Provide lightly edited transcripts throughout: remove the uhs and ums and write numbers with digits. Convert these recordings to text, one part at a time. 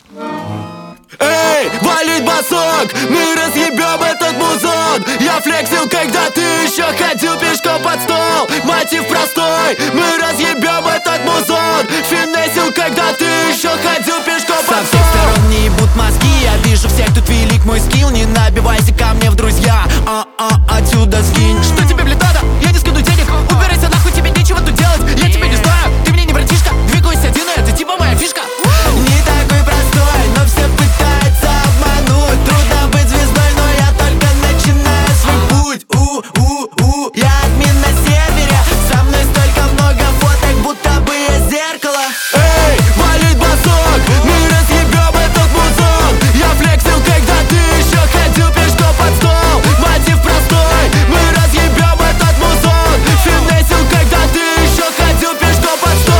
Эй, валить басок, мы разъебем этот музон. Я флексил, когда ты еще ходил пешком под стол. Мотив простой, мы разъебем этот музон. Финесил, когда ты еще ходил пешком под стол. Со всех сторон не ебут мозги, я вижу всех, тут велик мой скилл. Не набивайся ко мне в друзья, отсюда скинь. Что тебе, блин, надо? Я не скину денег. Убирайся нахуй, тебе нечего тут делать. Я тебя не знаю, ты мне не братишка. Двигаюсь один, это типа моя фишка. Не такой простой, но все пытаются обмануть. Трудно быть звездой, но я только начинаю свой путь. Я админ на сервере, со мной столько много фоток, будто бы я зеркало. Эй, валить басок, мы разъебем этот музон. Я флексил, когда ты еще ходил пешком под стол. Мотив простой, мы разъебем этот музон. Финесил, когда ты еще ходил пешком под стол.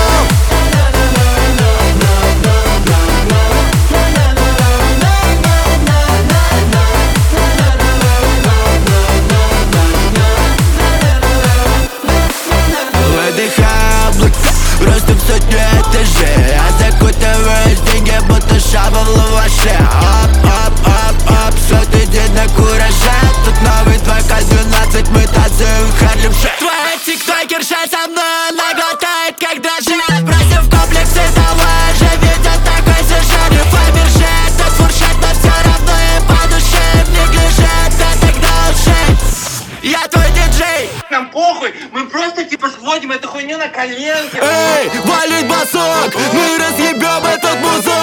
Ростом сотню этажей, а закутываюсь в деньги, будто шаба в лаваше. Оп, сотый день на кураже. Тут новый твой КАЗ-12, мы танцуем Харлем Шейк. Твоя тиктокерша со мной, она глотает как дрожжи. Бросив в комплексы того же, видят такой сюжет. И Фаберже, этот фуршет, но все равно им по душе. В неглиже, это тогда лжи. Я твой диджей. Нам похуй, мы просто типа сводим эту хуйню на коленке. Эй, валить басок, мы разъебем этот музон.